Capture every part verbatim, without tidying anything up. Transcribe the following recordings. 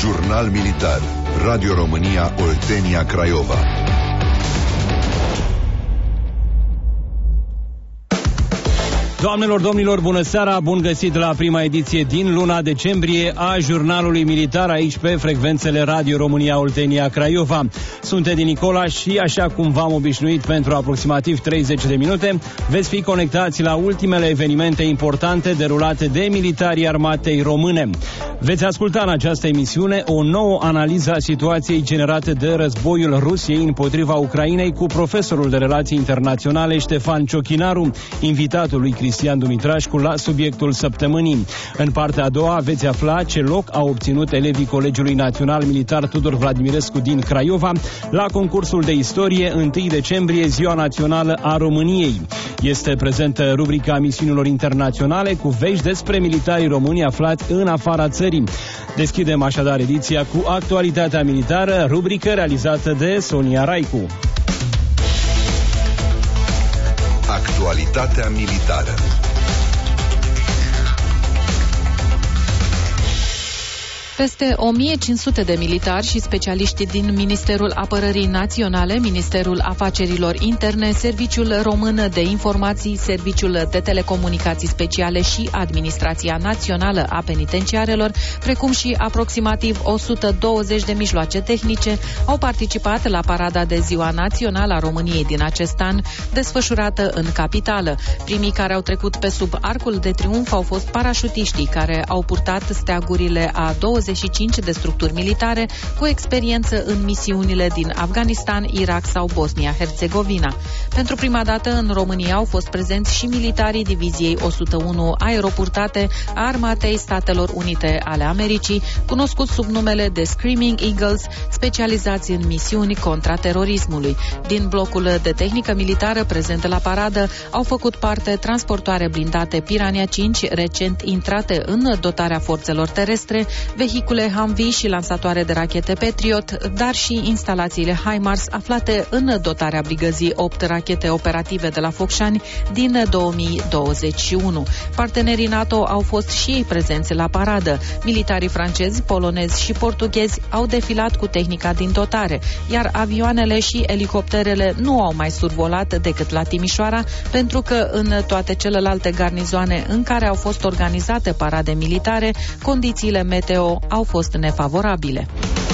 Jurnal Militar. Radio România Oltenia Craiova. Doamnelor, domnilor, bună seara, bun găsit la prima ediție din luna decembrie a Jurnalului Militar, aici pe frecvențele Radio România Oltenia Craiova. Sunt Edi Nicola și, așa cum v-am obișnuit, pentru aproximativ treizeci de minute, veți fi conectați la ultimele evenimente importante derulate de militarii armatei române. Veți asculta în această emisiune o nouă analiză a situației generate de războiul Rusiei împotriva Ucrainei cu profesorul de relații internaționale Ștefan Ciochinaru, invitatul lui Cristian Dumitrașcu la subiectul săptămânii. În partea a doua veți afla ce loc au obținut elevii Colegiului Național Militar Tudor Vladimirescu din Craiova la concursul de istorie întâi decembrie, Ziua Națională a României. Este prezentă rubrica misiunilor internaționale cu vești despre militarii români aflați în afara țării. Deschidem așadar ediția cu actualitatea militară, rubrică realizată de Sonia Raicu. Actualitatea militară. Peste o mie cinci sute de militari și specialiști din Ministerul Apărării Naționale, Ministerul Afacerilor Interne, Serviciul Român de Informații, Serviciul de Telecomunicații Speciale și Administrația Națională a Penitenciarelor, precum și aproximativ o sută douăzeci de mijloace tehnice, au participat la parada de Ziua Națională a României din acest an, desfășurată în capitală. Primii care au trecut pe sub arcul de triumf au fost parașutiștii, care au purtat steagurile a douăzeci și cinci de structuri militare cu experiență în misiunile din Afganistan, Irak sau Bosnia-Herzegovina. Pentru prima dată în România au fost prezenți și militarii Diviziei o sută unu aeropurtate a Armatei Statelor Unite ale Americii, cunoscuți sub numele de Screaming Eagles, specializați în misiuni contra terorismului. Din blocul de tehnică militară prezent la paradă au făcut parte transportoare blindate Piranha cinci, recent intrate în dotarea forțelor terestre, vehicule Humvee și lansatoare de rachete Patriot, dar și instalațiile HIMARS aflate în dotarea brigăzii opt rachete operative de la Focșani din două mii douăzeci și unu. Partenerii NATO au fost și ei prezenți la paradă. Militarii francezi, polonezi și portughezi au defilat cu tehnica din dotare, iar avioanele și elicopterele nu au mai survolat decât la Timișoara, pentru că în toate celelalte garnizoane în care au fost organizate parade militare, condițiile meteo au fost nefavorabile.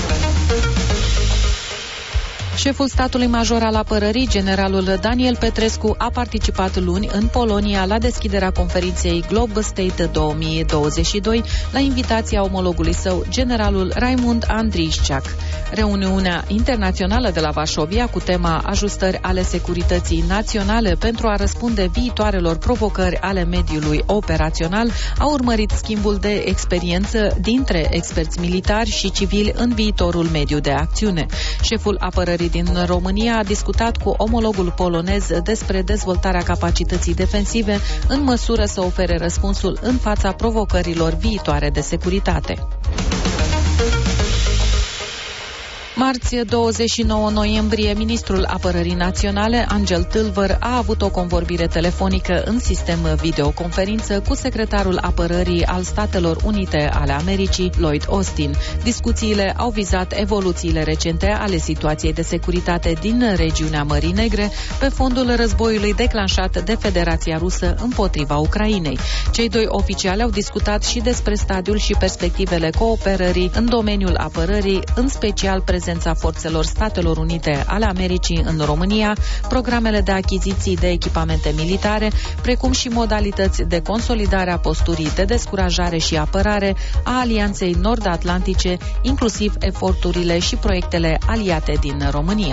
Șeful statului major al apărării, generalul Daniel Petrescu, a participat luni în Polonia la deschiderea conferinței Globe State două mii douăzeci și doi la invitația omologului său, generalul Raimund Andriișceac. Reuniunea internațională de la Varsovia cu tema ajustări ale securității naționale pentru a răspunde viitoarelor provocări ale mediului operațional a urmărit schimbul de experiență dintre experți militari și civili în viitorul mediu de acțiune. Șeful apărării din România a discutat cu omologul polonez despre dezvoltarea capacității defensive în măsură să ofere răspunsul în fața provocărilor viitoare de securitate. Marți, douăzeci și nouă noiembrie, ministrul Apărării Naționale, Angel Tâlvăr, a avut o convorbire telefonică în sistem videoconferință cu secretarul Apărării al Statelor Unite ale Americii, Lloyd Austin. Discuțiile au vizat evoluțiile recente ale situației de securitate din regiunea Mării Negre pe fondul războiului declanșat de Federația Rusă împotriva Ucrainei. Cei doi oficiali au discutat și despre stadiul și perspectivele cooperării în domeniul apărării, în special prezența forțelor Statelor Unite ale Americii în România, programele de achiziții de echipamente militare, precum și modalități de consolidare a posturii de descurajare și apărare a Alianței Nord-Atlantice, inclusiv eforturile și proiectele aliate din România.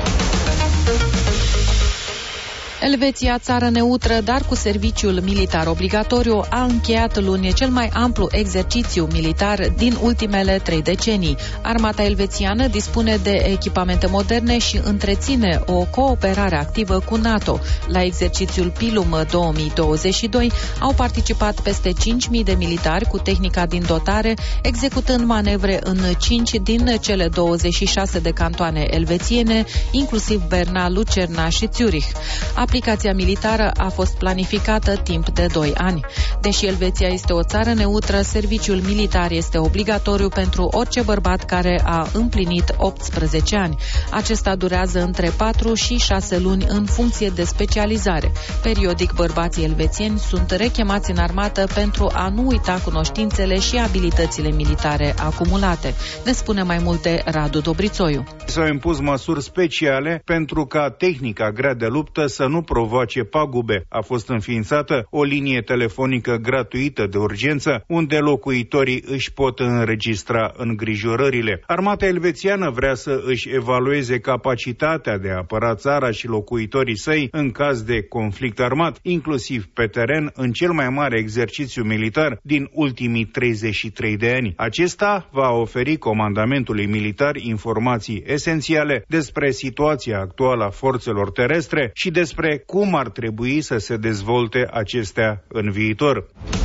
Elveția, țară neutră, dar cu serviciul militar obligatoriu, a încheiat luni cel mai amplu exercițiu militar din ultimele trei decenii. Armata elvețiană dispune de echipamente moderne și întreține o cooperare activă cu NATO. La exercițiul Pilum două mii douăzeci și doi au participat peste cinci mii de militari cu tehnica din dotare, executând manevre în cinci din cele douăzeci și șase de cantoane elvețiene, inclusiv Berna, Lucerna și Zurich. Aplicația militară a fost planificată timp de doi ani. Deși Elveția este o țară neutră, serviciul militar este obligatoriu pentru orice bărbat care a împlinit optsprezece ani. Acesta durează între patru și șase luni în funcție de specializare. Periodic, bărbații elvețieni sunt rechemați în armată pentru a nu uita cunoștințele și abilitățile militare acumulate. Ne spune mai multe Radu Dobrițoiu. S-au impus măsuri speciale pentru ca tehnica grea de luptă să nu provoace pagube. A fost înființată o linie telefonică gratuită de urgență, unde locuitorii își pot înregistra îngrijorările. Armata elvețiană vrea să își evalueze capacitatea de a apăra țara și locuitorii săi în caz de conflict armat, inclusiv pe teren, în cel mai mare exercițiu militar din ultimii treizeci și trei de ani. Acesta va oferi comandamentului militar informații esențiale despre situația actuală a forțelor terestre și despre cum ar trebui să se dezvolte acestea în viitor.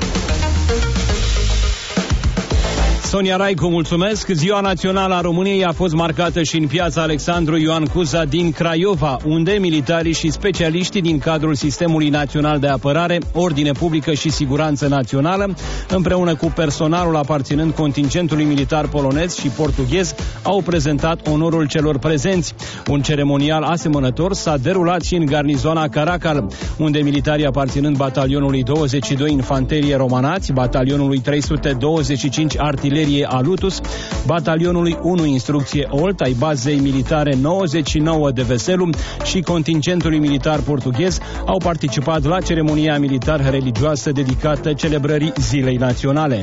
Sonia Raicu, mulțumesc. Ziua Națională a României a fost marcată și în piața Alexandru Ioan Cuza din Craiova, unde militarii și specialiștii din cadrul Sistemului Național de Apărare, Ordine Publică și Siguranță Națională, împreună cu personalul aparținând contingentului militar polonez și portughez, au prezentat onorul celor prezenți. Un ceremonial asemănător s-a derulat și în garnizoana Caracal, unde militarii aparținând batalionului douăzeci și doi Infanterie Romanați, batalionului trei sute douăzeci și cinci Artilerie Alutus, batalionului unu Instrucție Olt ai bazei militare nouăzeci și nouă de Veselu și contingentului militar portughez au participat la ceremonia militar-religioasă dedicată celebrării Zilei Naționale.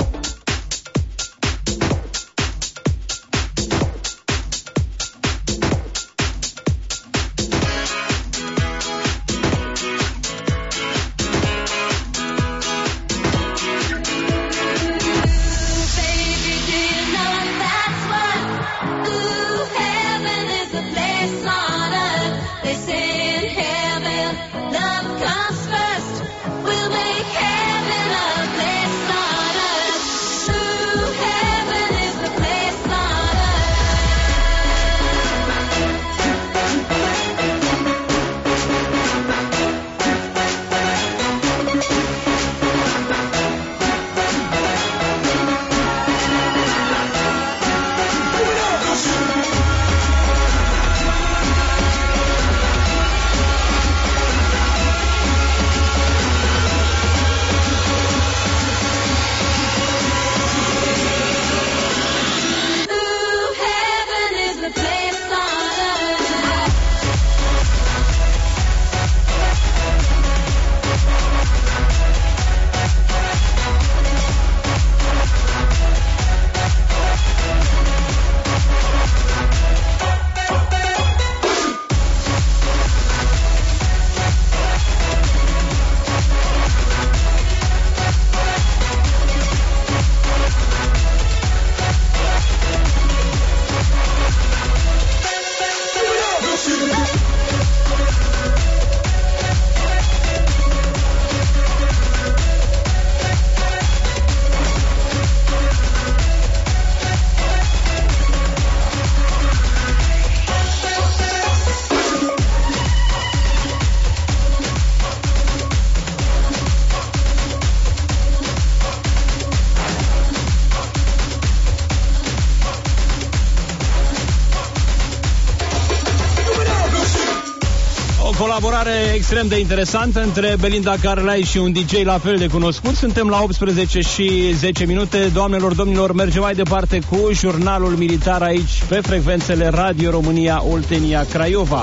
Colaborare extrem de interesantă între Belinda Carlai și un D J la fel de cunoscut. Suntem la optsprezece și zece minute. Doamnelor, domnilor, mergem mai departe cu jurnalul militar aici pe frecvențele Radio România Oltenia Craiova.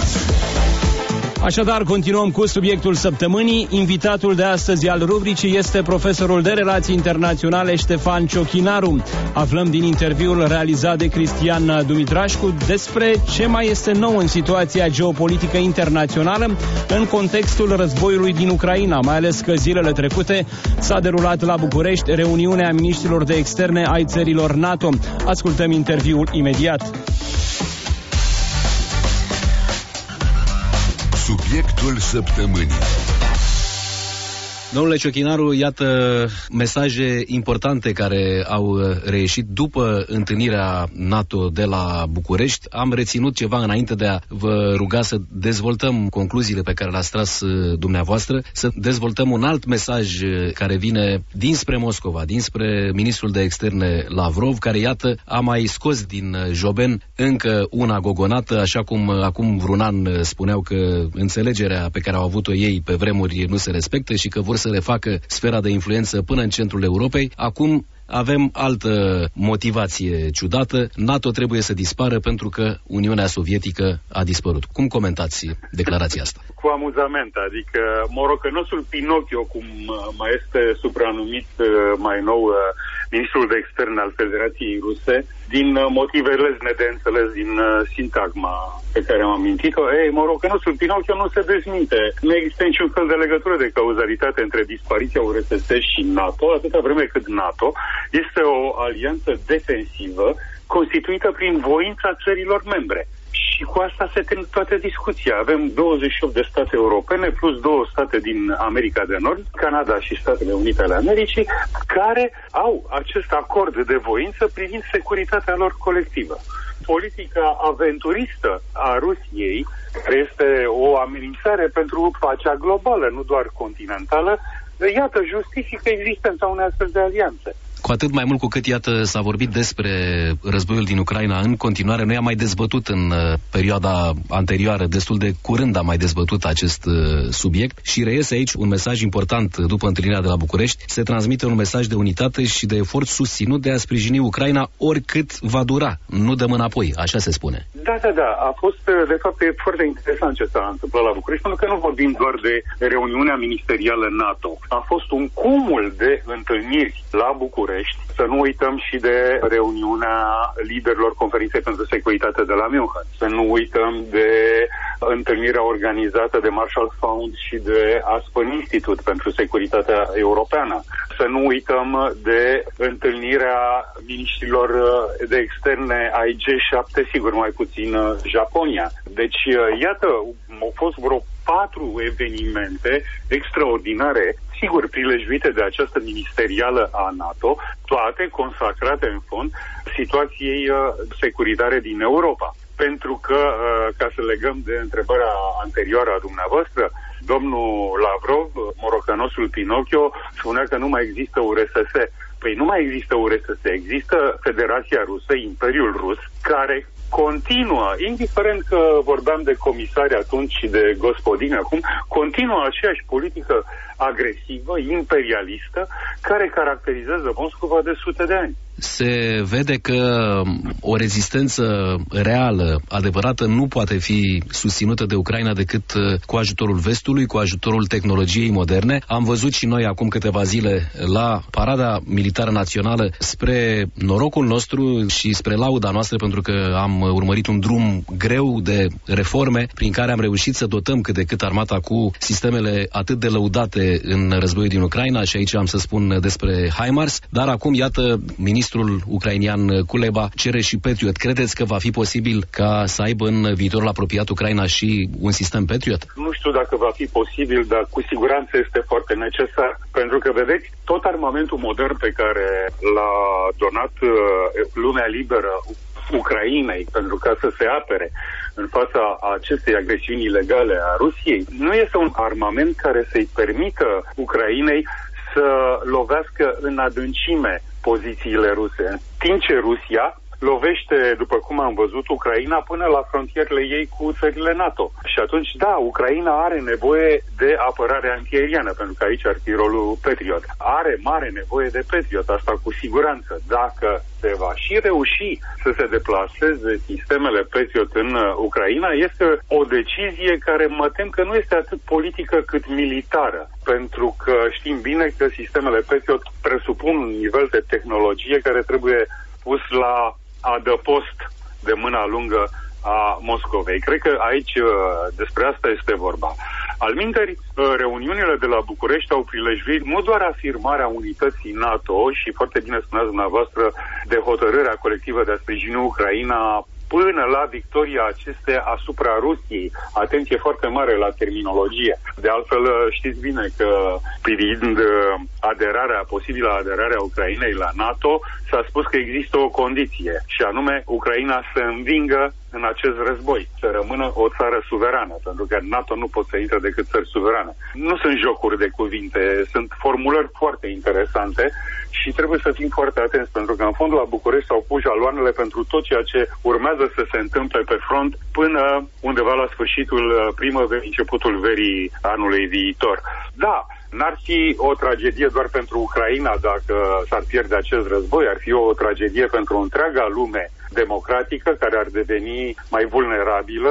Așadar, continuăm cu subiectul săptămânii. Invitatul de astăzi al rubricii este profesorul de relații internaționale Ștefan Ciochinaru. Aflăm din interviul realizat de Cristian Dumitrașcu despre ce mai este nou în situația geopolitică internațională în contextul războiului din Ucraina, mai ales că zilele trecute s-a derulat la București reuniunea miniștrilor de externe ai țărilor NATO. Ascultăm interviul imediat. Subiectul săptămânii. Domnule Ciuchinaru, iată mesaje importante care au reieșit după întâlnirea NATO de la București. Am reținut ceva înainte de a vă ruga să dezvoltăm concluziile pe care le-ați tras dumneavoastră, să dezvoltăm un alt mesaj care vine dinspre Moscova, dinspre ministrul de externe Lavrov, care, iată, a mai scos din joben încă una gogonată, așa cum acum vreun an spuneau că înțelegerea pe care au avut-o ei pe vremuri nu se respectă și că vor să le facă sfera de influență până în centrul Europei. Acum avem altă motivație ciudată. NATO trebuie să dispară pentru că Uniunea Sovietică a dispărut. Cum comentați declarația asta? Cu amuzament, adică morocănosul Pinocchio, cum mai este supranumit mai nou ministrul de externe al Federației Ruse, din motive lezne de înțeles din sintagma pe care am amintit-o, ei, morocănosul Pinocchio nu se dezminte. Nu există niciun fel de legătură de cauzalitate între dispariția U R S S și NATO, atâta vreme cât NATO este o alianță defensivă constituită prin voința țărilor membre. Și cu asta se termină toată discuția. Avem douăzeci și opt de state europene plus două state din America de Nord, Canada și Statele Unite ale Americii, care au acest acord de voință privind securitatea lor colectivă. Politica aventuristă a Rusiei, care este o amenințare pentru pacea globală, nu doar continentală, iată, justifică existența unei astfel de alianțe. Cu atât mai mult cu cât, iată, s-a vorbit despre războiul din Ucraina în continuare. Noi am mai dezbătut în uh, perioada anterioară, destul de curând am mai dezbătut acest uh, subiect și reiese aici un mesaj important după întâlnirea de la București. Se transmite un mesaj de unitate și de efort susținut de a sprijini Ucraina oricât va dura. Nu dăm înapoi, așa se spune. Da, da, da. A fost, de fapt, e foarte interesant ce s-a întâmplat la București, pentru că nu vorbim doar de reuniunea ministerială NATO. A fost un cumul de întâlniri la București. Să nu uităm și de reuniunea liderilor Conferinței pentru Securitate de la München. Să nu uităm de întâlnirea organizată de Marshall Fund și de Aspen Institute pentru Securitatea Europeană. Să nu uităm de întâlnirea miniștrilor de externe ai G șapte, sigur mai puțin Japonia. Deci, iată, au fost vreo patru evenimente extraordinare, sigur prilejuite de această ministerială a NATO, toate consacrate în fond situației uh, securitare din Europa. Pentru că, uh, ca să legăm de întrebarea anterioară a dumneavoastră, domnul Lavrov, morocănosul Pinocchio, spunea că nu mai există U R S S. Păi nu mai există U R S S, există Federația Rusă, Imperiul Rus, care continuă, indiferent că vorbeam de comisari atunci și de gospodini acum, continuă aceeași politică agresivă, imperialistă, care caracterizează Moscova de sute de ani. Se vede că o rezistență reală, adevărată, nu poate fi susținută de Ucraina decât cu ajutorul vestului, cu ajutorul tehnologiei moderne. Am văzut și noi acum câteva zile la Parada Militară Națională, spre norocul nostru și spre lauda noastră, pentru că am urmărit un drum greu de reforme prin care am reușit să dotăm cât de cât armata cu sistemele atât de lăudate în războiul din Ucraina, și aici am să spun despre HIMARS, dar acum, iată, ministrul ucrainian Kuleba cere și Patriot. Credeți că va fi posibil ca să aibă în viitorul apropiat Ucraina și un sistem Patriot? Nu știu dacă va fi posibil, dar cu siguranță este foarte necesar. Pentru că, vedeți, tot armamentul modern pe care l-a donat uh, lumea liberă Ucrainei pentru ca să se apere în fața acestei agresiuni ilegale a Rusiei, nu este un armament care să-i permită Ucrainei să lovească în adâncime pozițiile ruse. În timp ce Rusia lovește, după cum am văzut, Ucraina până la frontierele ei cu țările NATO. Și atunci, da, Ucraina are nevoie de apărare antiaeriană, pentru că aici ar fi rolul Patriot. Are mare nevoie de Patriot, asta cu siguranță. Dacă se va și reuși să se deplaseze sistemele Patriot în Ucraina, este o decizie care mă tem că nu este atât politică cât militară, pentru că știm bine că sistemele Patriot presupun un nivel de tehnologie care trebuie pus la adăpost de mâna lungă a Moscovei. Cred că aici despre asta este vorba. Alminteri, reuniunile de la București au prilejuit nu doar afirmarea unității NATO și, foarte bine spuneați dumneavoastră, de hotărârea colectivă de a sprijini Ucraina până la victoria acesteia asupra Rusiei. Atenție foarte mare la terminologie. De altfel, știți bine că privind aderarea, posibilă aderarea Ucrainei la NATO, s-a spus că există o condiție, și anume Ucraina să învingă în acest război, să rămână o țară suverană, pentru că în NATO nu pot să intre decât țări suverane. Nu sunt jocuri de cuvinte, sunt formulări foarte interesante și trebuie să fim foarte atenți, pentru că în fond la București s-au pus jaloanele pentru tot ceea ce urmează să se întâmple pe front până undeva la sfârșitul primăverii, începutul verii anului viitor. Da, n-ar fi o tragedie doar pentru Ucraina dacă s-ar pierde acest război, ar fi o tragedie pentru întreaga lume democratică care ar deveni mai vulnerabilă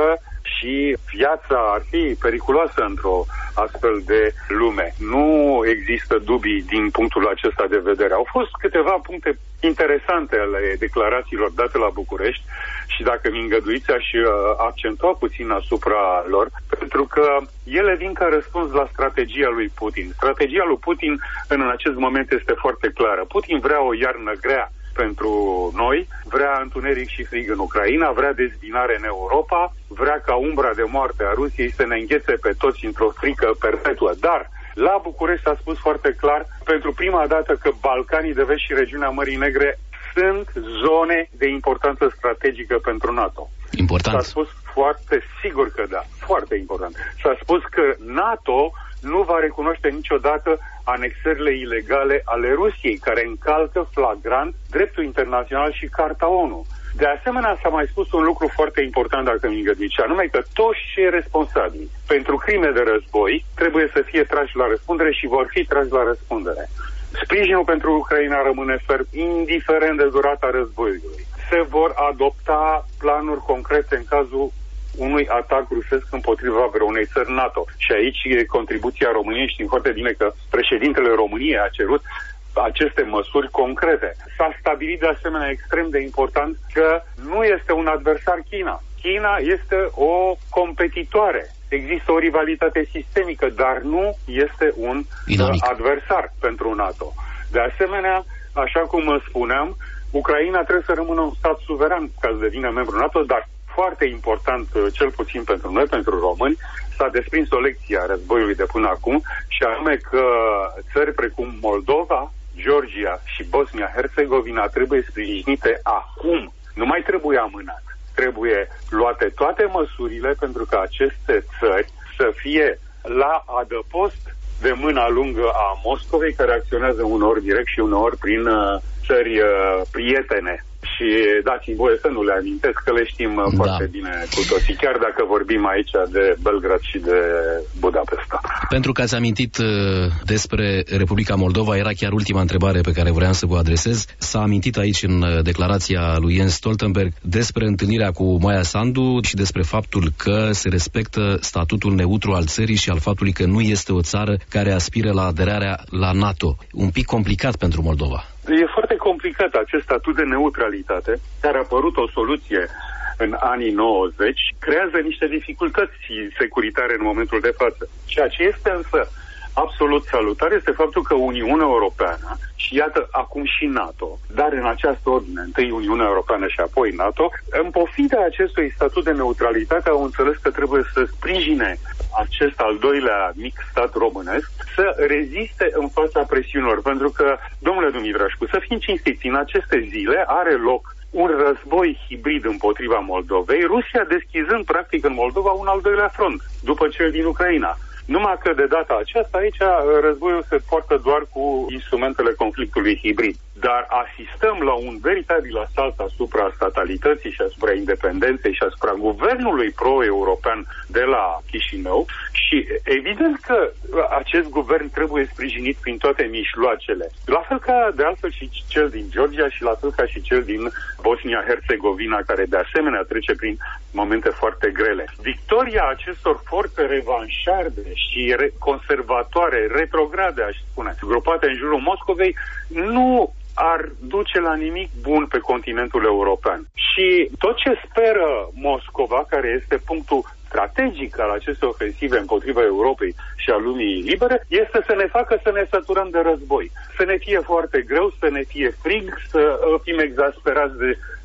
și viața ar fi periculoasă într-o astfel de lume. Nu există dubii din punctul acesta de vedere. Au fost câteva puncte interesante ale declarațiilor date la București și dacă mi îngăduiți aș accentua puțin asupra lor, pentru că ele vin ca răspuns la strategia lui Putin. Strategia lui Putin în acest moment este foarte clară. Putin vrea o iarnă grea pentru noi, vrea întuneric și frig în Ucraina, vrea dezbinare în Europa, vrea ca umbra de moarte a Rusiei să ne înghețe pe toți într-o frică perpetuă. Dar la București s-a spus foarte clar, pentru prima dată, că Balcanii de Vest și regiunea Mării Negre sunt zone de importanță strategică pentru NATO. Important. S-a spus foarte sigur că da, foarte important. S-a spus că NATO nu va recunoaște niciodată anexările ilegale ale Rusiei, care încalcă flagrant dreptul internațional și Carta ONU. De asemenea, s-a mai spus un lucru foarte important, dacă mi îngăduiți, anume că toți cei responsabili pentru crime de război trebuie să fie trași la răspundere și vor fi trași la răspundere. Sprijinul pentru Ucraina rămâne ferm, indiferent de durata războiului. Se vor adopta planuri concrete în cazul unui atac rusesc împotriva vreunei țări NATO. Și aici e contribuția României. Știm foarte bine că președintele României a cerut aceste măsuri concrete. S-a stabilit de asemenea extrem de important că nu este un adversar China. China este o competitoare. Există o rivalitate sistemică, dar nu este un Dinamic. adversar pentru NATO. De asemenea, așa cum spuneam, Ucraina trebuie să rămână un stat suveran ca să devină membru NATO, dar foarte important, cel puțin pentru noi, pentru români, s-a desprins o lecție a războiului de până acum, și anume că țări precum Moldova, Georgia și Bosnia-Herzegovina trebuie sprijinite acum. Nu mai trebuie amânat. Trebuie luate toate măsurile pentru ca aceste țări să fie la adăpost de mâna lungă a Moscovei, care acționează uneori direct și uneori prin țări prietene. Și dați-mi voie să nu le amintesc, că le știm da. foarte bine cu toții, chiar dacă vorbim aici de Belgrad și de Budapesta. Pentru că ați amintit despre Republica Moldova, era chiar ultima întrebare pe care vreau să vă adresez. S-a amintit aici în declarația lui Jens Stoltenberg despre întâlnirea cu Maia Sandu și despre faptul că se respectă statutul neutru al țării și al faptului că nu este o țară care aspiră la aderarea la NATO. Un pic complicat pentru Moldova. E foarte complicat acest statut de neutralitate, care a apărut o soluție în anii nouăzeci, creează niște dificultăți securitare în momentul de față. Ceea ce este însă absolut salutar este faptul că Uniunea Europeană și iată acum și NATO, dar în această ordine, întâi Uniunea Europeană și apoi NATO, în pofida acestui statut de neutralitate au înțeles că trebuie să sprijine acest al doilea mic stat românesc să reziste în fața presiunilor, pentru că, domnule Dumitrașcu, să fim cinstiți, în aceste zile are loc un război hibrid împotriva Moldovei, Rusia deschizând practic în Moldova un al doilea front, după cel din Ucraina. Numai că de data aceasta aici războiul se poartă doar cu instrumentele conflictului hibrid. Dar asistăm la un veritabil asalt asupra statalității și asupra independenței și asupra guvernului pro-european de la Chișinău și evident că acest guvern trebuie sprijinit prin toate mijloacele. La fel ca de altfel și cel din Georgia și la fel ca și cel din Bosnia-Herzegovina, care de asemenea trece prin momente foarte grele. Victoria acestor forțe revanșarde și re- conservatoare, retrograde, aș spune, grupate în jurul Moscovei, nu ar duce la nimic bun pe continentul european. Și tot ce speră Moscova, care este punctul strategic al acestei ofensive împotriva Europei și a lumii libere, este să ne facă să ne săturăm de război. Să ne fie foarte greu, să ne fie frig, să fim exasperați de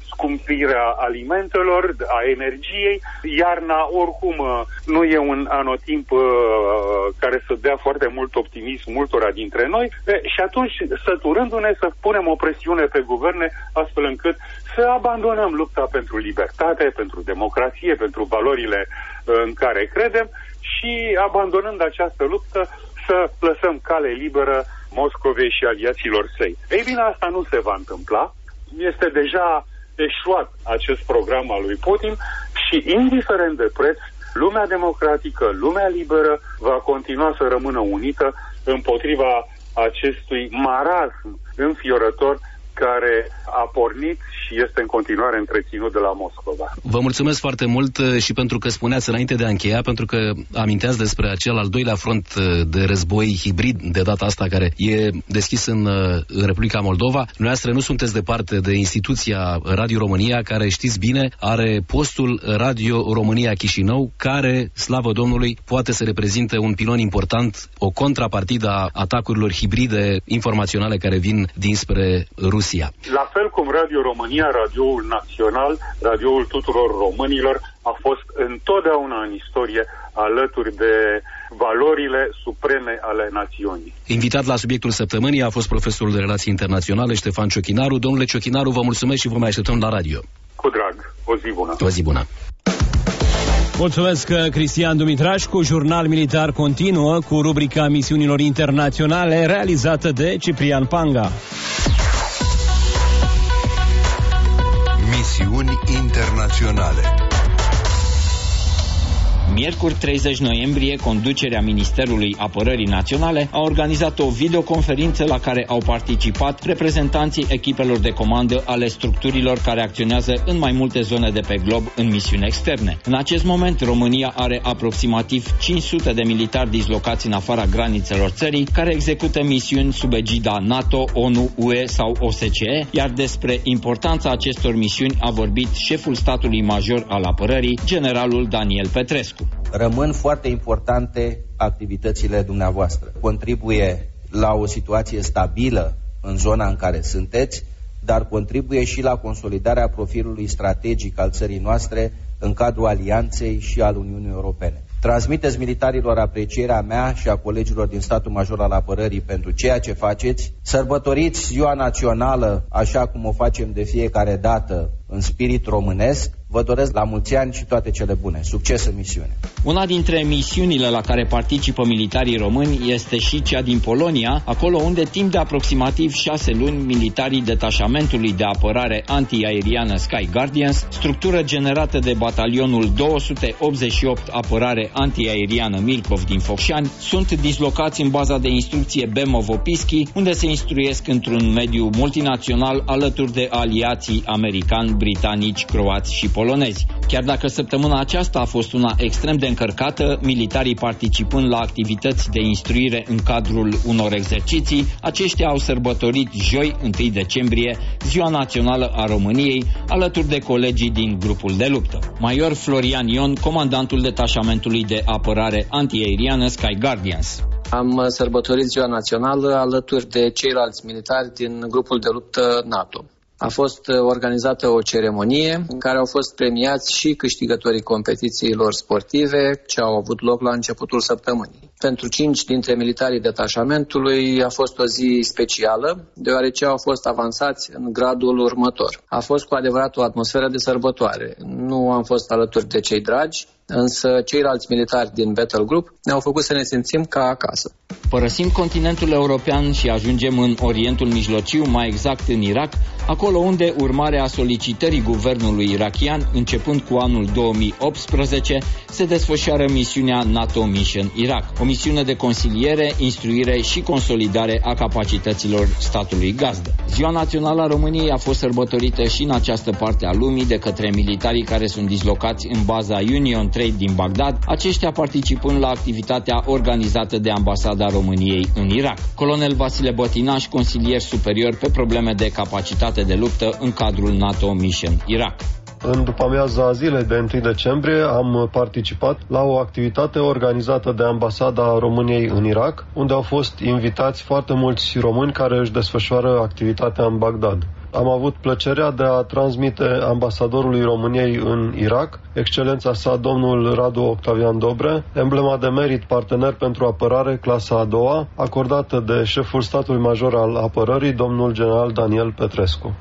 scumpirea alimentelor, a energiei. Iarna, oricum, nu e un anotimp uh, care să dea foarte mult optimism multora dintre noi. E, și atunci, săturându-ne, să punem o presiune pe guverne, astfel încât să abandonăm lupta pentru libertate, pentru democrație, pentru valorile uh, în care credem și, abandonând această luptă, să lăsăm cale liberă Moscovei și aliaților săi. Ei bine, asta nu se va întâmpla. Este deja eșuat acest program al lui Putin și, indiferent de preț, lumea democratică, lumea liberă va continua să rămână unită împotriva acestui marasm înfiorător care a pornit și este în continuare întreținut de la Moscova. Vă mulțumesc foarte mult și pentru că spuneați înainte de a încheia, pentru că aminteați despre acel al doilea front de război hibrid, de data asta, care e deschis în, în Republica Moldova. Dumneavoastră nu sunteți departe de instituția Radio România, care, știți bine, are postul Radio România Chișinău, care, slavă Domnului, poate să reprezinte un pilon important, o contrapartidă a atacurilor hibride informaționale care vin dinspre Rusia. La fel cum Radio România, radioul național, radioul tuturor românilor, a fost întotdeauna în istorie alături de valorile supreme ale națiunii. Invitat la subiectul săptămânii a fost profesorul de relații internaționale Ștefan Ciochinaru. Domnule Ciochinaru, vă mulțumesc și vă mai așteptăm la radio. Cu drag. O zi bună. O zi bună. Mulțumesc, Cristian Dumitrașcu. Jurnal militar continuă cu rubrica misiunilor internaționale realizată de Ciprian Panga. Misiuni internaționale. Miercuri treizeci noiembrie, conducerea Ministerului Apărării Naționale a organizat o videoconferință la care au participat reprezentanții echipelor de comandă ale structurilor care acționează în mai multe zone de pe glob în misiuni externe. În acest moment, România are aproximativ cinci sute de militari dislocați în afara granițelor țării, care execută misiuni sub egida NATO, ONU, U E sau O S C E, iar despre importanța acestor misiuni a vorbit șeful statului major al apărării, generalul Daniel Petrescu. Rămân foarte importante activitățile dumneavoastră. Contribuie la o situație stabilă în zona în care sunteți, dar contribuie și la consolidarea profilului strategic al țării noastre în cadrul alianței și al Uniunii Europene. Transmiteți militarilor aprecierea mea și a colegilor din statul major al apărării pentru ceea ce faceți. Sărbătoriți ziua națională așa cum o facem de fiecare dată în spirit românesc. Vă doresc la mulți ani și toate cele bune. Succes în misiune! Una dintre misiunile la care participă militarii români este și cea din Polonia, acolo unde timp de aproximativ șase luni militarii detașamentului de apărare antiaeriană Sky Guardians, structură generată de batalionul două sute optzeci și opt apărare antiaeriană Milkov din Focșani, sunt dislocați în baza de instrucție Bemovo-Pischi, unde se instruiesc într-un mediu multinațional alături de aliații americani, britanici, croați și polonezi. Chiar dacă săptămâna aceasta a fost una extrem de încărcată, militarii participând la activități de instruire în cadrul unor exerciții, aceștia au sărbătorit joi, întâi decembrie, Ziua Națională a României, alături de colegii din grupul de luptă. Major Florian Ion, comandantul detașamentului de apărare antiaeriană Sky Guardians. Am sărbătorit Ziua Națională alături de ceilalți militari din grupul de luptă NATO. A fost organizată o ceremonie în care au fost premiați și câștigătorii competițiilor sportive ce au avut loc la începutul săptămânii. Pentru cinci dintre militarii detașamentului a fost o zi specială, deoarece au fost avansați în gradul următor. A fost cu adevărat o atmosferă de sărbătoare. Nu am fost alături de cei dragi, însă ceilalți militari din Battle Group ne-au făcut să ne simțim ca acasă. Părăsim continentul european și ajungem în Orientul Mijlociu, mai exact în Irak, acolo unde, urmare a solicitării guvernului irakian, începând cu anul două mii optsprezece, se desfășoară misiunea NATO Mission Iraq, o misiune de consiliere, instruire și consolidare a capacităților statului gazdă. Ziua Națională a României a fost sărbătorită și în această parte a lumii de către militarii care sunt dislocați în baza Union Trade din Bagdad, aceștia participând la activitatea organizată de Ambasada României în Irak. Colonel Vasile Bătinaș, consilier superior pe probleme de capacitate de luptă în cadrul NATO Mission Iraq. În după-amiaza zilei de întâi decembrie am participat la o activitate organizată de Ambasada României în Irak, unde au fost invitați foarte mulți români care își desfășoară activitatea în Bagdad. Am avut plăcerea de a transmite ambasadorului României în Irak, excelența sa domnul Radu Octavian Dobre, emblema de merit partener pentru apărare clasa a doua, acordată de șeful statului major al apărării, domnul general Daniel Petrescu.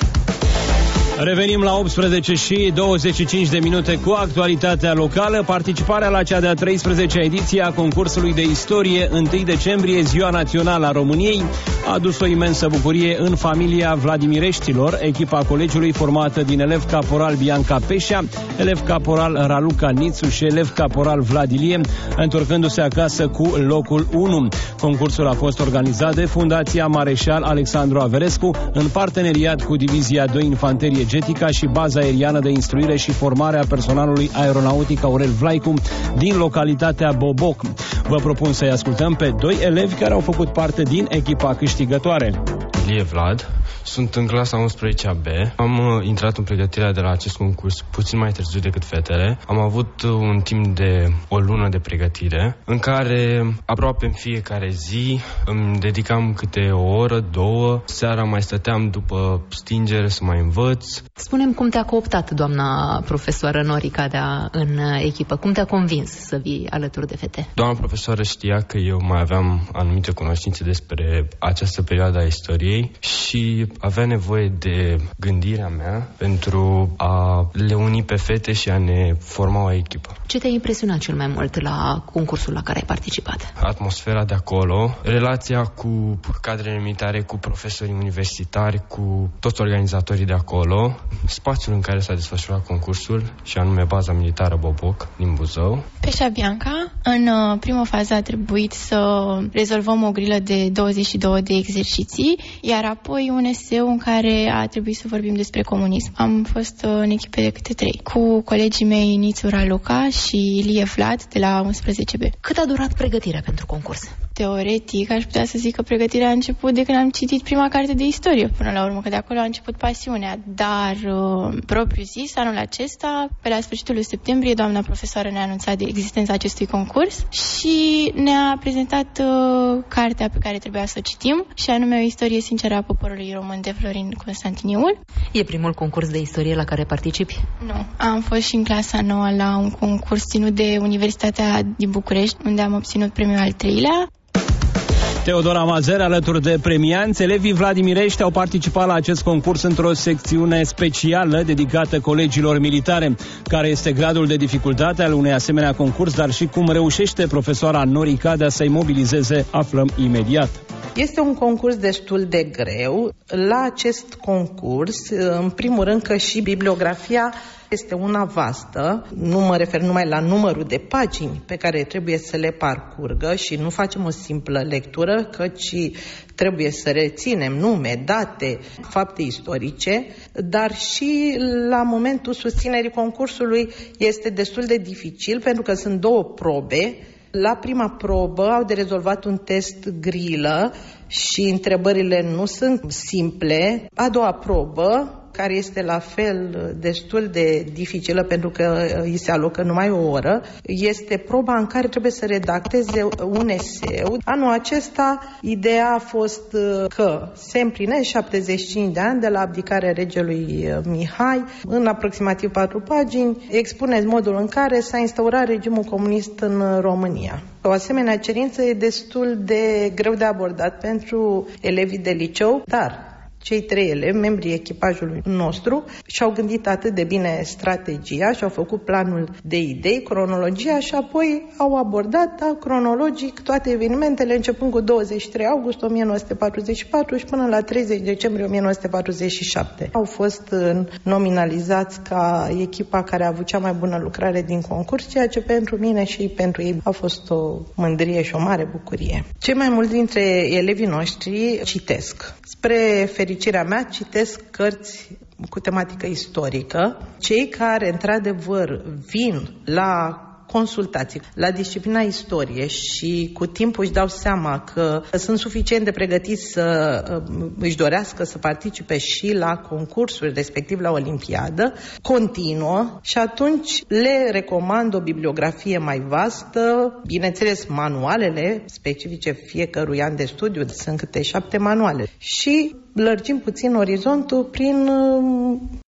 Revenim la optsprezece și douăzeci și cinci de minute cu actualitatea locală. Participarea la cea de-a treisprezecea ediție a concursului de istorie întâi decembrie, Ziua Națională a României, a adus o imensă bucurie în familia Vladimireștilor. Echipa colegiului, formată din elev caporal Bianca Peșea, elev caporal Raluca Nițu și elev caporal Vladilie, întorcându-se acasă cu locul unu. Concursul a fost organizat de Fundația Mareșal Alexandru Averescu în parteneriat cu Divizia doi Infanterie Getica și Baza Aeriană de Instruire și Formare a Personalului Aeronautic Aurel Vlaicu din localitatea Boboc. Vă propun să-i ascultăm pe doi elevi care au făcut parte din echipa câștigătoare. Ilie Vlad, sunt în clasa unsprezecea B. Am uh, intrat în pregătirea de la acest concurs puțin mai târziu decât fetele. Am avut uh, un timp de o lună de pregătire, în care aproape în fiecare zi îmi dedicam câte o oră, două. Seara mai stăteam după stingere să mai învăț. Spune-mi cum te-a cooptat doamna profesoară Norica Dea în echipă? Cum te-a convins să vii alături de fete? Doamna profesoară știa că eu mai aveam anumite cunoștințe despre această perioadă a istoriei și avea nevoie de gândirea mea pentru a le uni pe fete și a ne forma o echipă. Ce te-a impresionat cel mai mult la concursul la care ai participat? Atmosfera de acolo, relația cu cadrele militare, cu profesorii universitari, cu toți organizatorii de acolo, spațiul în care s-a desfășurat concursul, și anume baza militară Boboc din Buzău. Peșa Bianca, în uh, prima fază a trebuit să rezolvăm o grilă de douăzeci și două de exerciții, iar apoi un eseu în care a trebuit să vorbim despre comunism. Am fost uh, în echipe de câte trei, cu colegii mei Nițu Raluca și Ilie Vlad de la unsprezece B. Cât a durat pregătirea pentru concurs? Teoretic, aș putea să zic că pregătirea a început de când am citit prima carte de istorie, până la urmă, că de acolo a început pasiunea. Dar, uh, propriu zis, anul acesta, pe la sfârșitul lui septembrie, doamna profesoară ne-a anunțat de existența acestui concurs și ne-a prezentat uh, cartea pe care trebuia să o citim, și anume O istorie sinceră a poporului român de Florin Constantiniul. E primul concurs de istorie la care participi? Nu. Am fost și în clasa nouă la un concurs ținut de Universitatea din București, unde am obținut premiul al treilea. Teodora Mazer, alături de premianți, elevii Vladimirești au participat la acest concurs într-o secțiune specială dedicată colegiilor militare. Care este gradul de dificultate al unui asemenea concurs, dar și cum reușește profesoara Norica Dea să-i mobilizeze, aflăm imediat. Este un concurs destul de greu. La acest concurs, în primul rând că și bibliografia este una vastă, nu mă refer numai la numărul de pagini pe care trebuie să le parcurgă și nu facem o simplă lectură, căci trebuie să reținem nume, date, fapte istorice, dar și la momentul susținerii concursului este destul de dificil pentru că sunt două probe. La prima probă au de rezolvat un test grilă și întrebările nu sunt simple. A doua probă, care este la fel destul de dificilă pentru că îi se alocă numai o oră, este proba în care trebuie să redacteze un eseu. Anul acesta, ideea a fost că se împlinesc șaptezeci și cinci de ani de la abdicarea regelui Mihai. În aproximativ patru pagini expuneți modul în care s-a instaurat regimul comunist în România. O asemenea cerință e destul de greu de abordat pentru elevii de liceu, dar cei trei elevi, membrii echipajului nostru, și-au gândit atât de bine strategia și au făcut planul de idei, cronologia, și apoi au abordat da, cronologic toate evenimentele începând cu douăzeci și trei august o mie nouă sute patruzeci și patru și până la treizeci decembrie o mie nouă sute patruzeci și șapte. Au fost nominalizați ca echipa care a avut cea mai bună lucrare din concurs, ceea ce pentru mine și pentru ei a fost o mândrie și o mare bucurie. Cei mai mulți dintre elevii noștri citesc. Spre fericirea mea, citesc cărți cu tematică istorică. Cei care, într-adevăr, vin la consultații. La disciplina istorie și cu timpul își dau seama că sunt suficient de pregătiți să își dorească să participe și la concursuri, respectiv la Olimpiadă, continuă și atunci le recomand o bibliografie mai vastă, bineînțeles manualele specifice fiecărui an de studiu, sunt câte șapte manuale și lărgim puțin orizontul prin